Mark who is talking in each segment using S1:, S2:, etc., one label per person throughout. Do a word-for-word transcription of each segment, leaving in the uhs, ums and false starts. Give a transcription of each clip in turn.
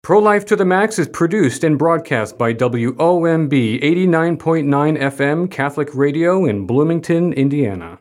S1: Pro-Life to the Max is produced and broadcast by W O M B eighty-nine point nine F M Catholic Radio in Bloomington, Indiana.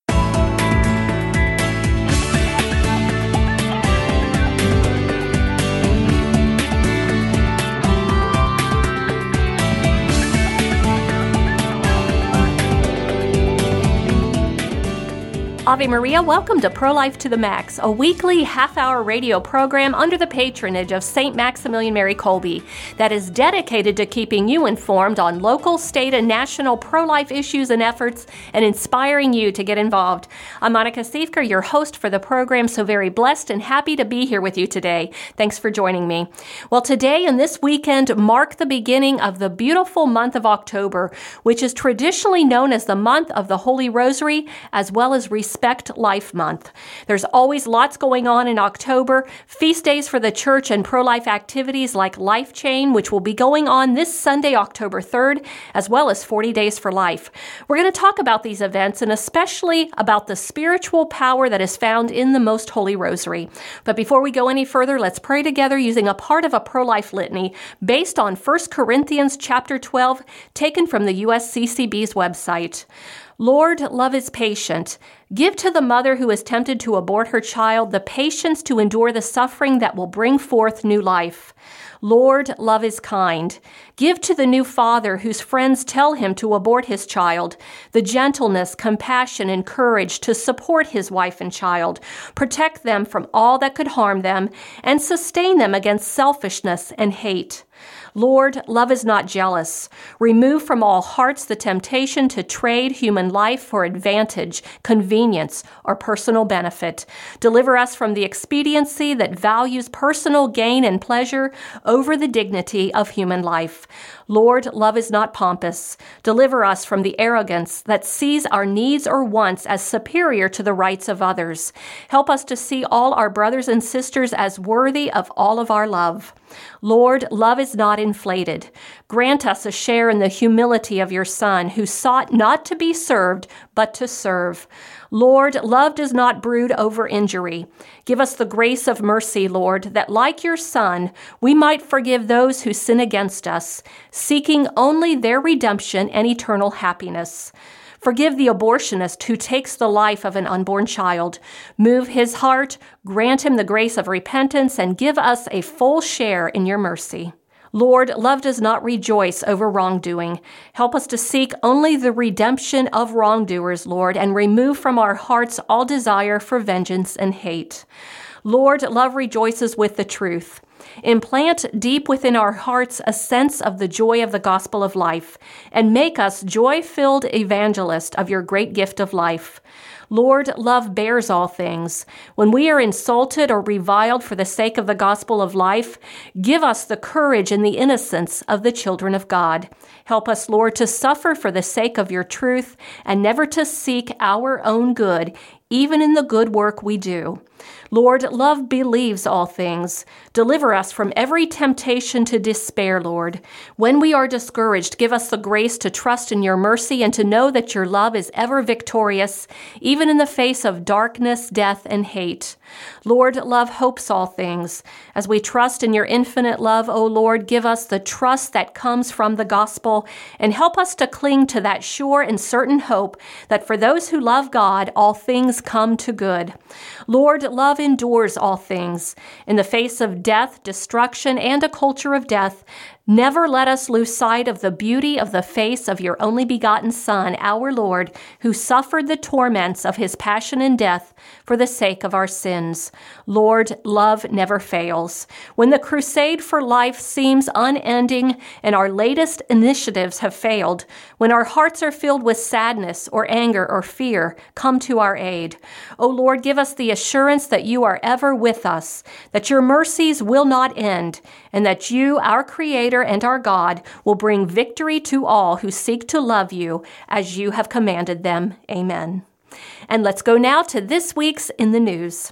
S2: Ave Maria, welcome to Pro-Life to the Max, a weekly half-hour radio program under the patronage of Saint Maximilian Mary Kolbe that is dedicated to keeping you informed on local, state, and national pro-life issues and efforts and inspiring you to get involved. I'm Monica Siefker, your host for the program, so very blessed and happy to be here with you today. Thanks for joining me. Well, today and this weekend mark the beginning of the beautiful month of October, which is traditionally known as the month of the Holy Rosary, as well as Respect Life Month. There's always lots going on in October, feast days for the church and pro-life activities like Life Chain, which will be going on this Sunday, October third, as well as forty Days for Life. We're going to talk about these events and especially about the spiritual power that is found in the Most Holy Rosary. But before we go any further, let's pray together using a part of a pro-life litany based on First Corinthians chapter twelve, taken from the U S C C B's website. Lord, love is patient. Give to the mother who is tempted to abort her child the patience to endure the suffering that will bring forth new life. Lord, love is kind. Give to the new father whose friends tell him to abort his child the gentleness, compassion, and courage to support his wife and child, protect them from all that could harm them, and sustain them against selfishness and hate. Lord, love is not jealous. Remove from all hearts the temptation to trade human life for advantage, convenience, or personal benefit. Deliver us from the expediency that values personal gain and pleasure over the dignity of human life. Lord, love is not pompous. Deliver us from the arrogance that sees our needs or wants as superior to the rights of others. Help us to see all our brothers and sisters as worthy of all of our love. Lord, love is not inflated. Grant us a share in the humility of your Son, who sought not to be served, but to serve. Lord, love does not brood over injury. Give us the grace of mercy, Lord, that like your Son, we might forgive those who sin against us, seeking only their redemption and eternal happiness. Forgive the abortionist who takes the life of an unborn child. Move his heart, grant him the grace of repentance, and give us a full share in your mercy. Lord, love does not rejoice over wrongdoing. Help us to seek only the redemption of wrongdoers, Lord, and remove from our hearts all desire for vengeance and hate. Lord, love rejoices with the truth. Implant deep within our hearts a sense of the joy of the gospel of life, and make us joy-filled evangelists of your great gift of life. Lord, love bears all things. When we are insulted or reviled for the sake of the gospel of life, give us the courage and the innocence of the children of God. Help us, Lord, to suffer for the sake of your truth and never to seek our own good, even in the good work we do. Lord, love believes all things. Deliver us from every temptation to despair, Lord. When we are discouraged, give us the grace to trust in your mercy and to know that your love is ever victorious, even in the face of darkness, death, and hate. Lord, love hopes all things. As we trust in your infinite love, O Lord, give us the trust that comes from the gospel and help us to cling to that sure and certain hope that for those who love God, all things come to good. Lord, love endures all things. In the face of death, destruction, and a culture of death, never let us lose sight of the beauty of the face of your only begotten Son, our Lord, who suffered the torments of his passion and death for the sake of our sins. Lord, love never fails. When the crusade for life seems unending and our latest initiatives have failed, when our hearts are filled with sadness or anger or fear, come to our aid. O Lord, give us the assurance that you are ever with us, that your mercies will not end, and that you, our Creator and our God, will bring victory to all who seek to love you as you have commanded them. Amen. And let's go now to this week's In the News.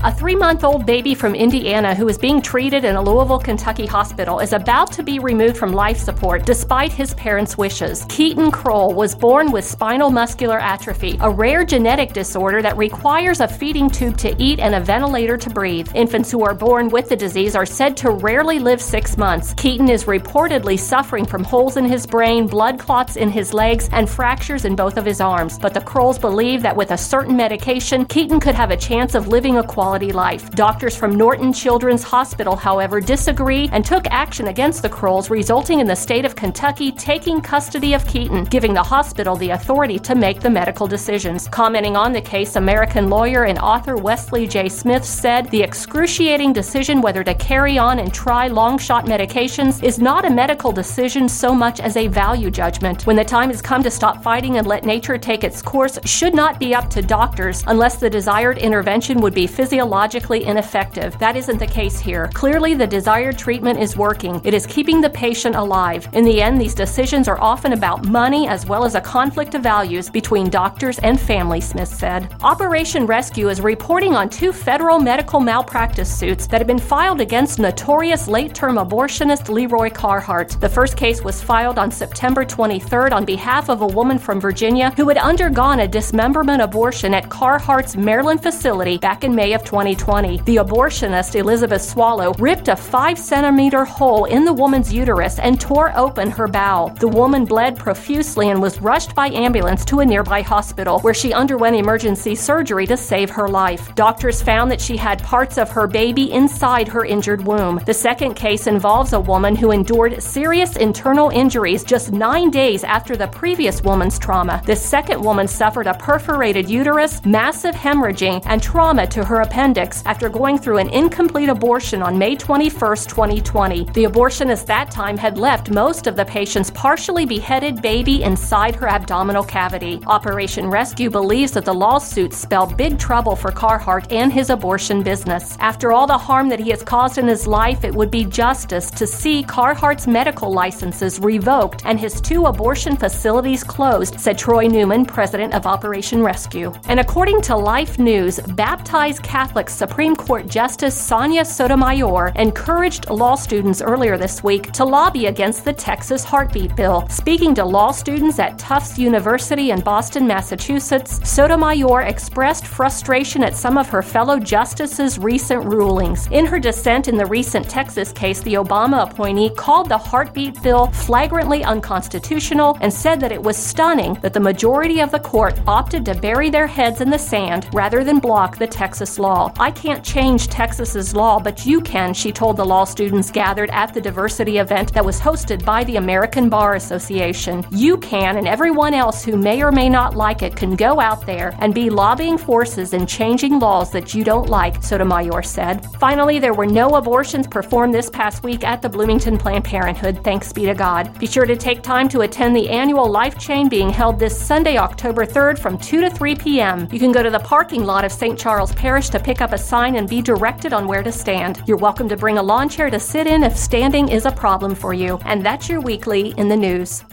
S2: A three-month-old baby from Indiana who is being treated in a Louisville, Kentucky hospital is about to be removed from life support despite his parents' wishes. Keaton Kroll was born with spinal muscular atrophy, a rare genetic disorder that requires a feeding tube to eat and a ventilator to breathe. Infants who are born with the disease are said to rarely live six months. Keaton is reportedly suffering from holes in his brain, blood clots in his legs, and fractures in both of his arms. But the Krolls believe that with a certain medication, Keaton could have a chance of living a quality life. Doctors from Norton Children's Hospital, however, disagree and took action against the Krolls, resulting in the state of Kentucky taking custody of Keaton, giving the hospital the authority to make the medical decisions. Commenting on the case, American lawyer and author Wesley J. Smith said the excruciating decision whether to carry on and try long-shot medications is not a medical decision so much as a value judgment. When the time has come to stop fighting and let nature take its course, should not be up to doctors unless the desired intervention would be physiologically ineffective. That isn't the case here. Clearly, the desired treatment is working. It is keeping the patient alive. In the end, these decisions are often about money as well as a conflict of values between doctors and family, Smith said. Operation Rescue is reporting on two federal medical malpractice suits that have been filed against notorious late-term abortionist Leroy Carhart. The first case was filed on September twenty-third on behalf of a woman from Virginia who had undergone a dismemberment abortion at Carhart's Maryland facility back in May of twenty twenty. The abortionist, Elizabeth Swallow, ripped a five-centimeter hole in the woman's uterus and tore open her bowel. The woman bled profusely and was rushed by ambulance to a nearby hospital, where she underwent emergency surgery to save her life. Doctors found that she had parts of her baby inside her injured womb. The second case involves a woman who endured serious internal injuries just nine days after the previous woman's trauma. This second woman suffered a perforated uterus, massive hemorrhaging, and trauma to her appendix after going through an incomplete abortion on May twenty-first, twenty twenty. The abortionist that time had left most of the patient's partially beheaded baby inside her abdominal cavity. Operation Rescue believes that the lawsuits spell big trouble for Carhart and his abortion business. After all the harm that he has caused in his life, it would be justice to see Carhart's medical licenses revoked and his two abortion facilities closed, said Troy Newman, president of Operation Rescue. And according to Life News, baptized Catholic Supreme Court Justice Sonia Sotomayor encouraged law students earlier this week to lobby against the Texas heartbeat bill. Speaking to law students at Tufts University in Boston, Massachusetts, Sotomayor expressed frustration at some of her fellow justices' recent rulings. In her dissent in the recent Texas case, the Obama appointee called the heartbeat bill flagrantly unconstitutional and said that it was stunning that the majority of the court opted to bury their heads in the sand rather than block the Texas law. I can't change Texas's law, but you can, she told the law students gathered at the diversity event that was hosted by the American Bar Association. You can, and everyone else who may or may not like it can go out there and be lobbying forces and changing laws that you don't like, Sotomayor said. Finally, there were no abortions performed this past week at the Bloomington Planned Parenthood, thanks be to God. Be sure to take time to attend the annual Life Chain being held this Sunday, October third from two to three p.m. You can go to the parking lot of Saint Charles Parish to pick up a sign and be directed on where to stand. You're welcome to bring a lawn chair to sit in if standing is a problem for you. And that's your weekly in the news.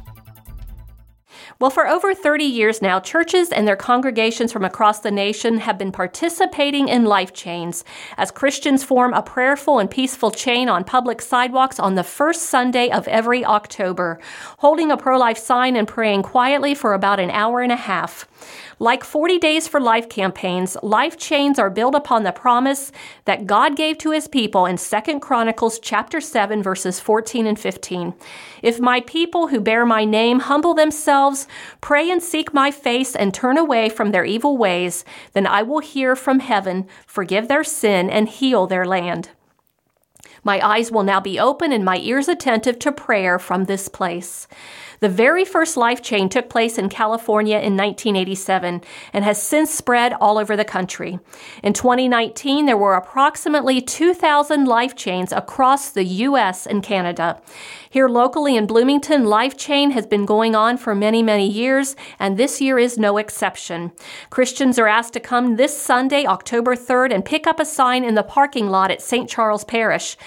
S2: Well, for over thirty years now, churches and their congregations from across the nation have been participating in life chains as Christians form a prayerful and peaceful chain on public sidewalks on the first Sunday of every October, holding a pro-life sign and praying quietly for about an hour and a half. Like forty Days for Life campaigns, life chains are built upon the promise that God gave to his people in Second Chronicles chapter seven, verses fourteen and fifteen. If my people who bear my name humble themselves, pray and seek my face, and turn away from their evil ways, then I will hear from heaven, forgive their sin, and heal their land. My eyes will now be open and my ears attentive to prayer from this place. The very first life chain took place in California in nineteen eighty-seven and has since spread all over the country. In twenty nineteen, there were approximately two thousand life chains across the U S and Canada. Here locally in Bloomington, Life Chain has been going on for many, many years, and this year is no exception. Christians are asked to come this Sunday, October third, and pick up a sign in the parking lot at Saint Charles Parish.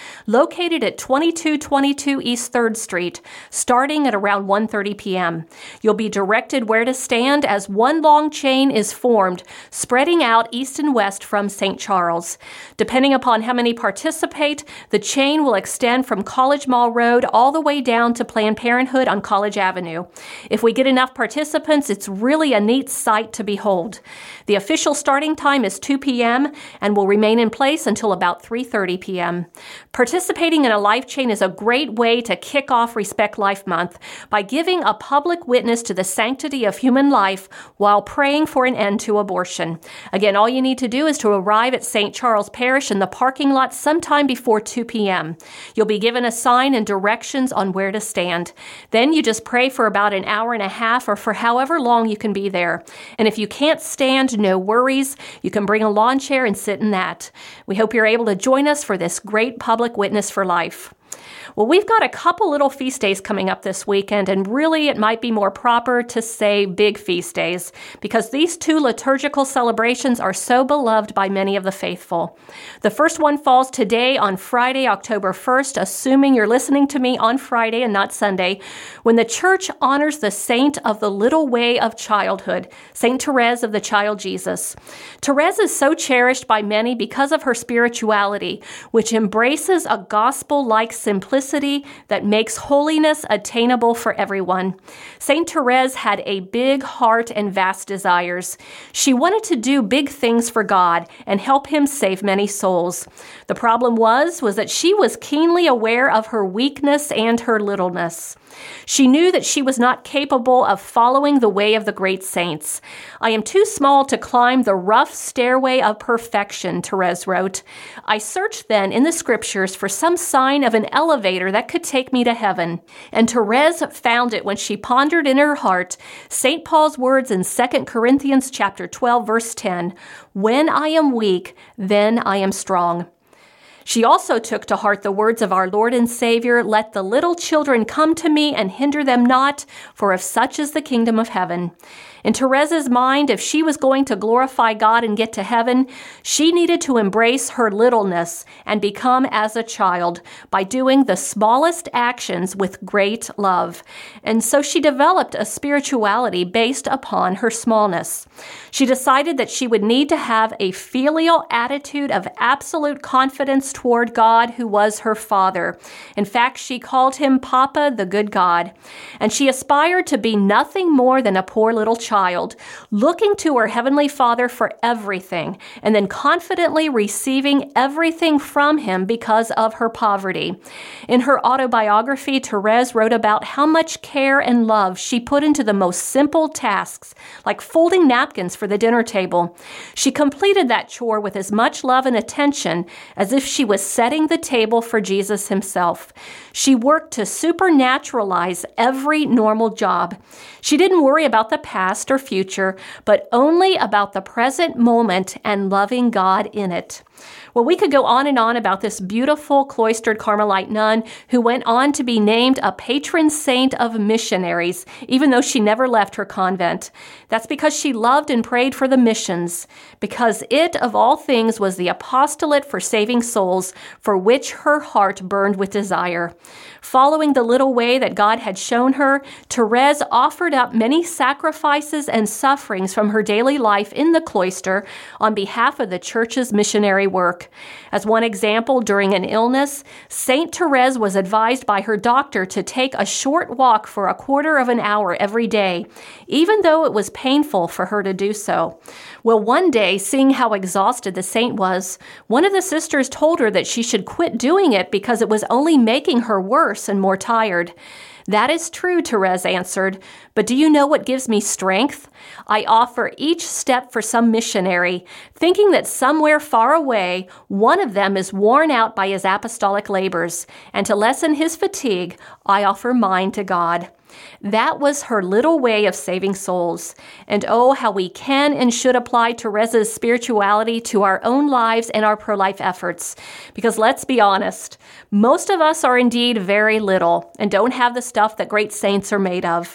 S2: located at twenty-two twenty-two East third Street, starting at around one thirty p.m. You'll be directed where to stand as one long chain is formed, spreading out east and west from Saint Charles. Depending upon how many participate, the chain will extend from College Mall Road all the way down to Planned Parenthood on College Avenue. If we get enough participants, it's really a neat sight to behold. The official starting time is two p.m. and will remain in place until about three thirty p.m. Participating in a life chain is a great way to kick off Respect Life Month by giving a public witness to the sanctity of human life while praying for an end to abortion. Again, all you need to do is to arrive at Saint Charles Parish in the parking lot sometime before two p.m. You'll be given a sign and directions on where to stand. Then you just pray for about an hour and a half or for however long you can be there. And if you can't stand, no worries. You can bring a lawn chair and sit in that. We hope you're able to join us for this great public witness for life. Well, we've got a couple little feast days coming up this weekend, and really it might be more proper to say big feast days, because these two liturgical celebrations are so beloved by many of the faithful. The first one falls today on Friday, October first, assuming you're listening to me on Friday and not Sunday, when the Church honors the saint of the little way of childhood, Saint Therese of the Child Jesus. Therese is so cherished by many because of her spirituality, which embraces a gospel-like simplicity that makes holiness attainable for everyone. Saint Therese had a big heart and vast desires. She wanted to do big things for God and help him save many souls. The problem was, was that she was keenly aware of her weakness and her littleness. She knew that she was not capable of following the way of the great saints. I am too small to climb the rough stairway of perfection, Therese wrote. I searched then in the scriptures for some sign of an elevator that could take me to heaven. And Therese found it when she pondered in her heart Saint Paul's words in Second Corinthians chapter twelve, verse ten, "When I am weak, then I am strong." She also took to heart the words of our Lord and Savior, "Let the little children come to me and hinder them not, for of such is the kingdom of heaven." In Therese's mind, if she was going to glorify God and get to heaven, she needed to embrace her littleness and become as a child by doing the smallest actions with great love. And so she developed a spirituality based upon her smallness. She decided that she would need to have a filial attitude of absolute confidence toward God, who was her Father. In fact, she called him Papa, the good God. And she aspired to be nothing more than a poor little child. Child, looking to her Heavenly Father for everything, and then confidently receiving everything from him because of her poverty. In her autobiography, Therese wrote about how much care and love she put into the most simple tasks, like folding napkins for the dinner table. She completed that chore with as much love and attention as if she was setting the table for Jesus himself. She worked to supernaturalize every normal job. She didn't worry about the past or future, but only about the present moment and loving God in it. Well, we could go on and on about this beautiful cloistered Carmelite nun who went on to be named a patron saint of missionaries, even though she never left her convent. That's because she loved and prayed for the missions, because it, of all things, was the apostolate for saving souls, for which her heart burned with desire. Following the little way that God had shown her, Therese offered up many sacrifices and sufferings from her daily life in the cloister on behalf of the Church's missionary work. As one example, during an illness, Saint Therese was advised by her doctor to take a short walk for a quarter of an hour every day, even though it was painful for her to do so. Well, one day, seeing how exhausted the saint was, one of the sisters told her that she should quit doing it because it was only making her worse and more tired. "That is true," Therese answered, "but do you know what gives me strength? I offer each step for some missionary, thinking that somewhere far away, one of them is worn out by his apostolic labors, and to lessen his fatigue, I offer mine to God." That was her little way of saving souls. And oh, how we can and should apply Therese's spirituality to our own lives and our pro-life efforts. Because let's be honest, most of us are indeed very little and don't have the stuff that great saints are made of.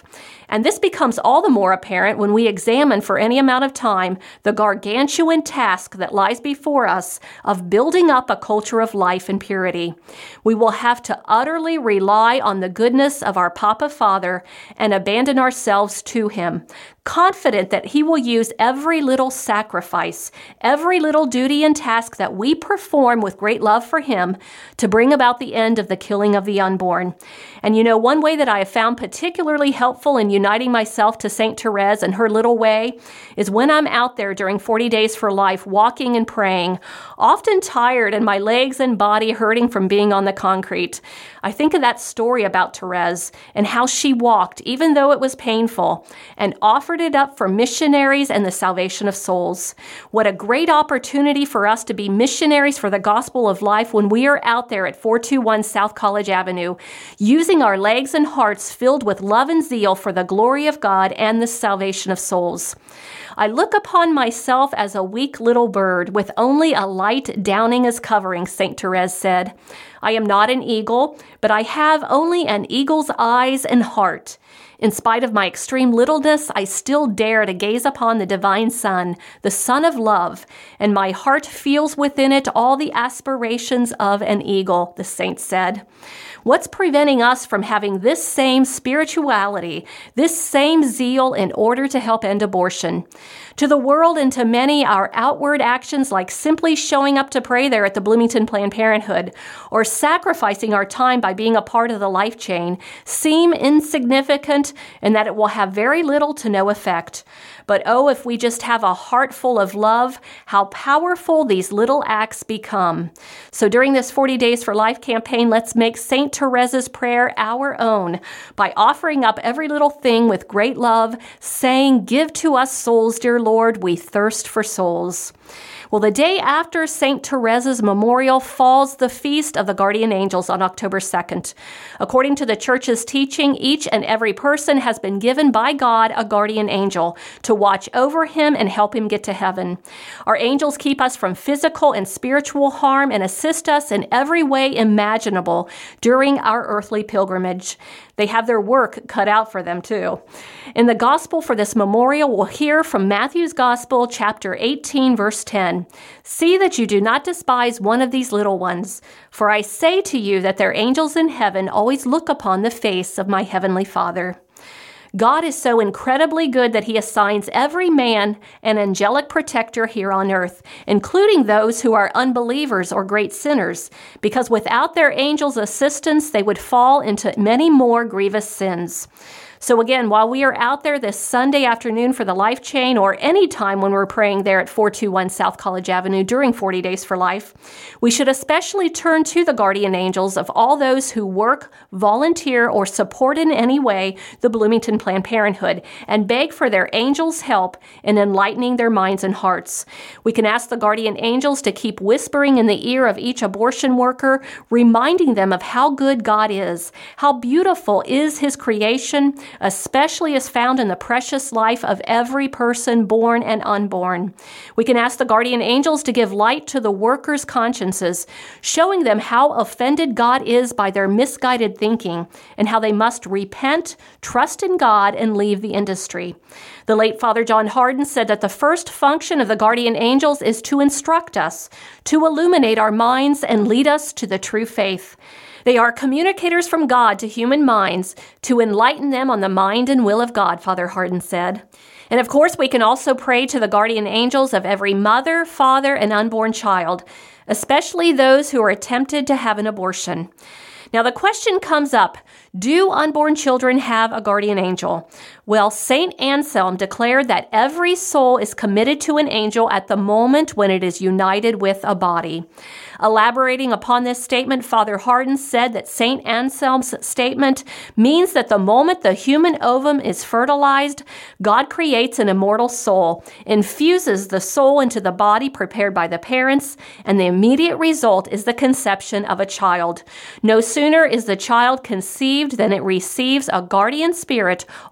S2: And this becomes all the more apparent when we examine for any amount of time the gargantuan task that lies before us of building up a culture of life and purity. We will have to utterly rely on the goodness of our Papa Father and abandon ourselves to Him, confident that He will use every little sacrifice, every little duty and task that we perform with great love for Him to bring about the end of the killing of the unborn. And you know, one way that I have found particularly helpful in uniting myself to Saint Therese and her little way is when I'm out there during forty days for life, walking and praying, often tired and my legs and body hurting from being on the concrete. I think of that story about Therese and how she walked, even though it was painful, and offered it up for missionaries and the salvation of souls. What a great opportunity for us to be missionaries for the gospel of life when we are out there at four two one South College Avenue, using our legs and hearts filled with love and zeal for the glory of God and the salvation of souls. I look upon myself as a weak little bird with only a light downing as covering, Saint Therese said. I am not an eagle, but I have only an eagle's eyes and heart. In spite of my extreme littleness, I still dare to gaze upon the divine Son, the Son of love, and my heart feels within it all the aspirations of an eagle, the saint said. What's preventing us from having this same spirituality, this same zeal in order to help end abortion? To the world and to many, our outward actions like simply showing up to pray there at the Bloomington Planned Parenthood or sacrificing our time by being a part of the life chain seem insignificant and that it will have very little to no effect. But oh, if we just have a heart full of love, how powerful these little acts become. So during this forty Days for Life campaign, let's make Saint Therese's prayer our own by offering up every little thing with great love, saying, "Give to us souls, dear Lord, we thirst for souls." Well, the day after Saint Therese's memorial falls the Feast of the Guardian Angels on October second. According to the Church's teaching, each and every person has been given by God a guardian angel to watch over him and help him get to heaven. Our angels keep us from physical and spiritual harm and assist us in every way imaginable during our earthly pilgrimage. They have their work cut out for them, too. In the gospel for this memorial, we'll hear from Matthew's Gospel, chapter eighteen, verse ten. "See that you do not despise one of these little ones, for I say to you that their angels in heaven always look upon the face of my heavenly Father." God is so incredibly good that He assigns every man an angelic protector here on earth, including those who are unbelievers or great sinners, because without their angels' assistance, they would fall into many more grievous sins. So again, while we are out there this Sunday afternoon for the Life Chain, or any time when we're praying there at four two one South College Avenue during forty Days for Life, we should especially turn to the guardian angels of all those who work, volunteer, or support in any way the Bloomington Planned Parenthood and beg for their angels' help in enlightening their minds and hearts. We can ask the guardian angels to keep whispering in the ear of each abortion worker, reminding them of how good God is, how beautiful is His creation, especially as found in the precious life of every person born and unborn. We can ask the guardian angels to give light to the workers' consciences, showing them how offended God is by their misguided thinking and how they must repent, trust in God, and leave the industry. The late Father John Hardin said that the first function of the guardian angels is to instruct us, to illuminate our minds, and lead us to the true faith. They are communicators from God to human minds to enlighten them on the mind and will of God, Father Hardin said. And of course, we can also pray to the guardian angels of every mother, father, and unborn child, especially those who are tempted to have an abortion. Now, the question comes up, do unborn children have a guardian angel? Well, Saint Anselm declared that every soul is committed to an angel at the moment when it is united with a body. Elaborating upon this statement, Father Hardin said that Saint Anselm's statement means that the moment the human ovum is fertilized, God creates an immortal soul, infuses the soul into the body prepared by the parents, and the immediate result is the conception of a child. No sooner is the child conceived than it receives a guardian spirit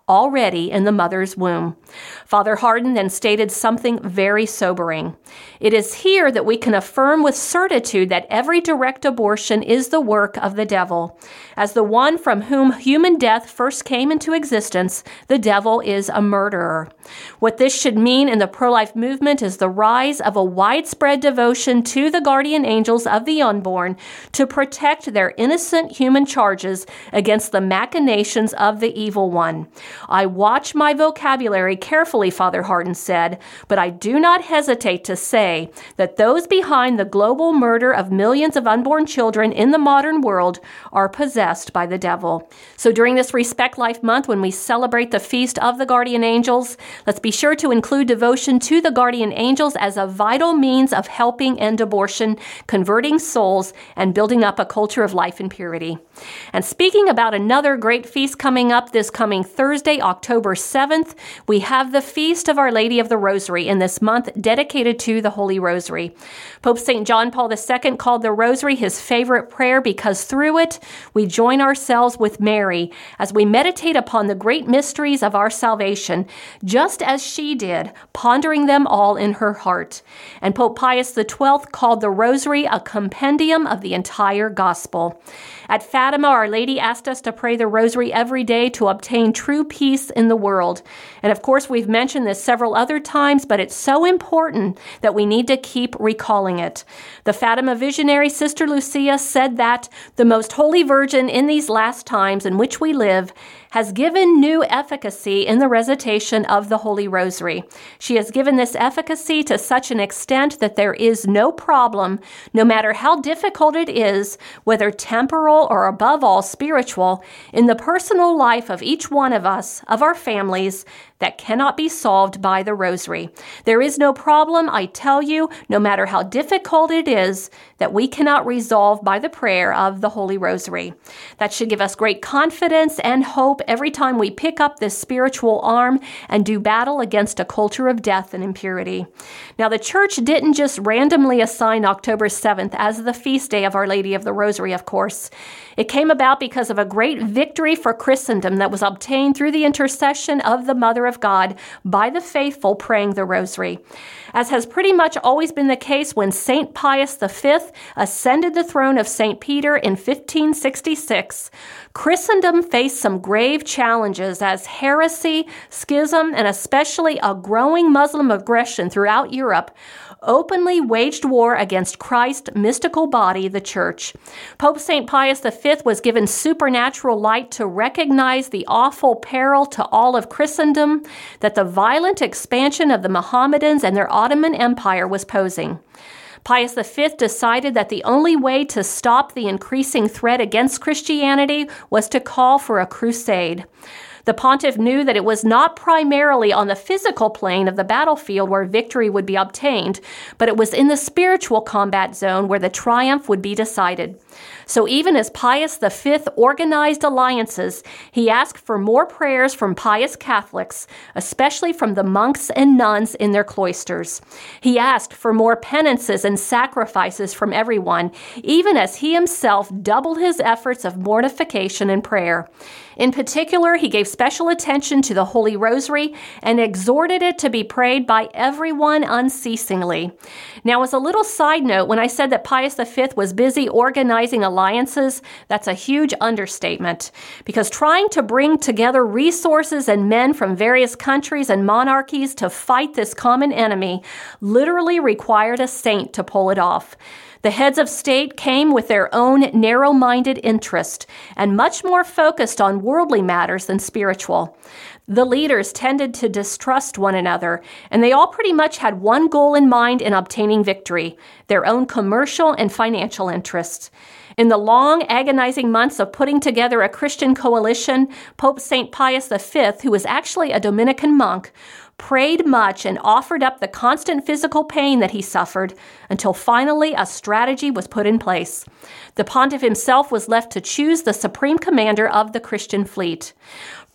S2: already in the mother's womb. Father Hardon then stated something very sobering. It is here that we can affirm with certitude that every direct abortion is the work of the devil. As the one from whom human death first came into existence, the devil is a murderer. What this should mean in the pro-life movement is the rise of a widespread devotion to the guardian angels of the unborn to protect their innocent human charges against the machinations of the evil one. I watch my vocabulary carefully, Father Hardon said, but I do not hesitate to say that those behind the global murder of millions of unborn children in the modern world are possessed by the devil. So during this Respect Life Month, when we celebrate the Feast of the Guardian Angels, let's be sure to include devotion to the guardian angels as a vital means of helping end abortion, converting souls, and building up a culture of life and purity. And speaking about another great feast coming up this coming Thursday, October seventh, we have the Feast of Our Lady of the Rosary in this month dedicated to the Holy Rosary. Pope Saint John Paul the Second called the Rosary his favorite prayer because through it, we join ourselves with Mary as we meditate upon the great mysteries of our salvation, just as she did, pondering them all in her heart. And Pope Pius the Twelfth called the Rosary a compendium of the entire gospel. At Fatima, Our Lady asked us to pray the Rosary every day to obtain true peace in the world. And of course, we've mentioned this several other times, but it's so important that we need to keep recalling it. The Fatima visionary, Sister Lucia, said that the Most Holy Virgin in these last times in which we live has given new efficacy in the recitation of the Holy Rosary. She has given this efficacy to such an extent that there is no problem, no matter how difficult it is, whether temporal or above all spiritual, in the personal life of each one of us, of our families, that cannot be solved by the Rosary. There is no problem, I tell you, no matter how difficult it is, that we cannot resolve by the prayer of the Holy Rosary. That should give us great confidence and hope every time we pick up this spiritual arm and do battle against a culture of death and impurity. Now, the Church didn't just randomly assign October seventh as the feast day of Our Lady of the Rosary, of course. It came about because of a great victory for Christendom that was obtained through the intercession of the Mother of God by the faithful praying the Rosary. As has pretty much always been the case when Saint Pius the Fifth ascended the throne of Saint Peter in fifteen sixty-six, Christendom faced some grave challenges as heresy, schism, and especially a growing Muslim aggression throughout Europe openly waged war against Christ's mystical body, the Church. Pope Saint Pius the Fifth was given supernatural light to recognize the awful peril to all of Christendom that the violent expansion of the Mohammedans and their Ottoman Empire was posing. Pius the Fifth decided that the only way to stop the increasing threat against Christianity was to call for a crusade. The pontiff knew that it was not primarily on the physical plane of the battlefield where victory would be obtained, but it was in the spiritual combat zone where the triumph would be decided. So even as Pius the Fifth organized alliances, he asked for more prayers from pious Catholics, especially from the monks and nuns in their cloisters. He asked for more penances and sacrifices from everyone, even as he himself doubled his efforts of mortification and prayer. In particular, he gave special attention to the Holy Rosary and exhorted it to be prayed by everyone unceasingly. Now, as a little side note, when I said that Pius the Fifth was busy organizing alliances, that's a huge understatement, because trying to bring together resources and men from various countries and monarchies to fight this common enemy literally required a saint to pull it off. The heads of state came with their own narrow-minded interest and much more focused on worldly matters than spiritual. The leaders tended to distrust one another, and they all pretty much had one goal in mind in obtaining victory, their own commercial and financial interests. In the long, agonizing months of putting together a Christian coalition, Pope Saint Pius the Fifth, who was actually a Dominican monk, prayed much and offered up the constant physical pain that he suffered until finally a strategy was put in place. The pontiff himself was left to choose the supreme commander of the Christian fleet.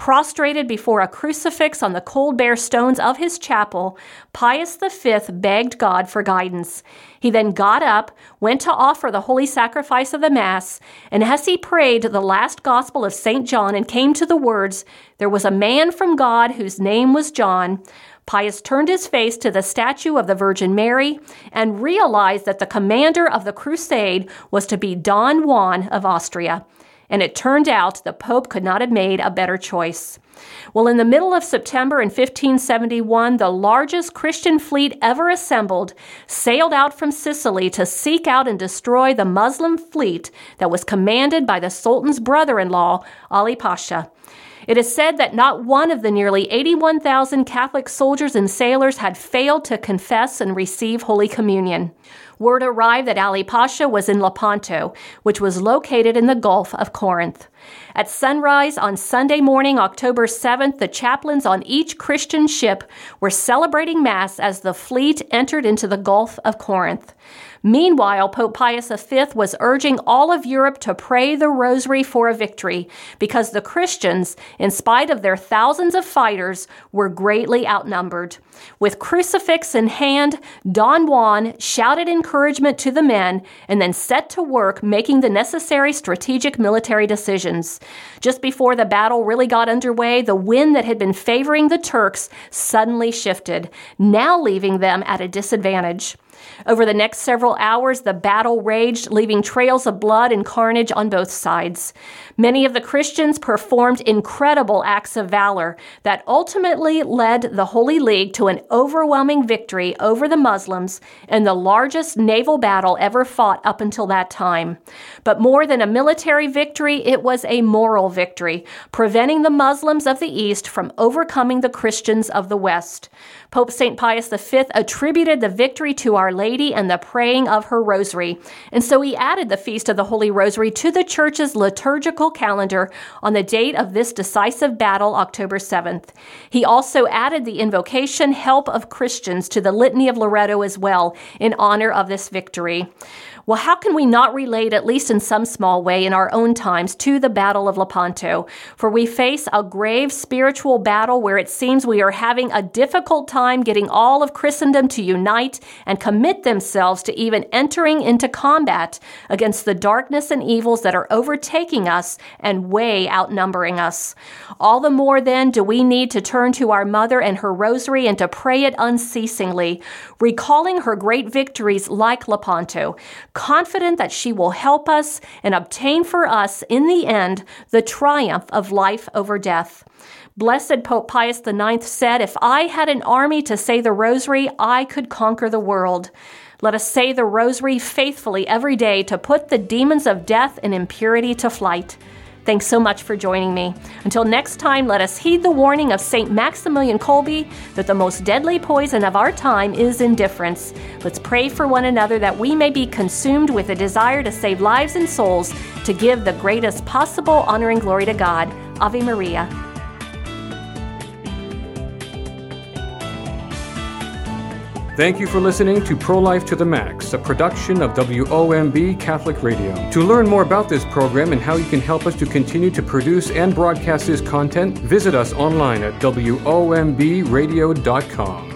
S2: Prostrated before a crucifix on the cold bare stones of his chapel, Pius the Fifth begged God for guidance. He then got up, went to offer the holy sacrifice of the Mass, and as he prayed the last Gospel of Saint John and came to the words, "There was a man from God whose name was John," Pius turned his face to the statue of the Virgin Mary and realized that the commander of the crusade was to be Don Juan of Austria. And it turned out the Pope could not have made a better choice. Well, in the middle of September in fifteen seventy-one, the largest Christian fleet ever assembled sailed out from Sicily to seek out and destroy the Muslim fleet that was commanded by the Sultan's brother-in-law, Ali Pasha. It is said that not one of the nearly eighty-one thousand Catholic soldiers and sailors had failed to confess and receive Holy Communion. Word arrived that Ali Pasha was in Lepanto, which was located in the Gulf of Corinth. At sunrise on Sunday morning, October seventh, the chaplains on each Christian ship were celebrating Mass as the fleet entered into the Gulf of Corinth. Meanwhile, Pope Pius the Fifth was urging all of Europe to pray the rosary for a victory because the Christians, in spite of their thousands of fighters, were greatly outnumbered. With crucifix in hand, Don Juan shouted encouragement to the men and then set to work making the necessary strategic military decisions. Just before the battle really got underway, the wind that had been favoring the Turks suddenly shifted, now leaving them at a disadvantage. Over the next several hours, the battle raged, leaving trails of blood and carnage on both sides. Many of the Christians performed incredible acts of valor that ultimately led the Holy League to an overwhelming victory over the Muslims in the largest naval battle ever fought up until that time. But more than a military victory, it was a moral victory, preventing the Muslims of the East from overcoming the Christians of the West. Pope Saint Pius the Fifth attributed the victory to Our Lady and the praying of her rosary, and so he added the Feast of the Holy Rosary to the Church's liturgical calendar on the date of this decisive battle, October seventh. He also added the invocation Help of Christians to the Litany of Loretto as well, in honor of this victory. Well, how can we not relate, at least in some small way, in our own times to the Battle of Lepanto? For we face a grave spiritual battle where it seems we are having a difficult time getting all of Christendom to unite and commit themselves to even entering into combat against the darkness and evils that are overtaking us and way outnumbering us. All the more then do we need to turn to our Mother and her rosary and to pray it unceasingly, recalling her great victories like Lepanto, confident that she will help us and obtain for us, in the end, the triumph of life over death. Blessed Pope Pius the Ninth said, "If I had an army to say the rosary, I could conquer the world." Let us say the rosary faithfully every day to put the demons of death and impurity to flight. Thanks so much for joining me. Until next time, let us heed the warning of Saint Maximilian Kolbe that the most deadly poison of our time is indifference. Let's pray for one another that we may be consumed with a desire to save lives and souls, to give the greatest possible honor and glory to God. Ave Maria.
S1: Thank you for listening to Pro-Life to the Max, a production of W O M B Catholic Radio. To learn more about this program and how you can help us to continue to produce and broadcast this content, visit us online at W O M B radio dot com.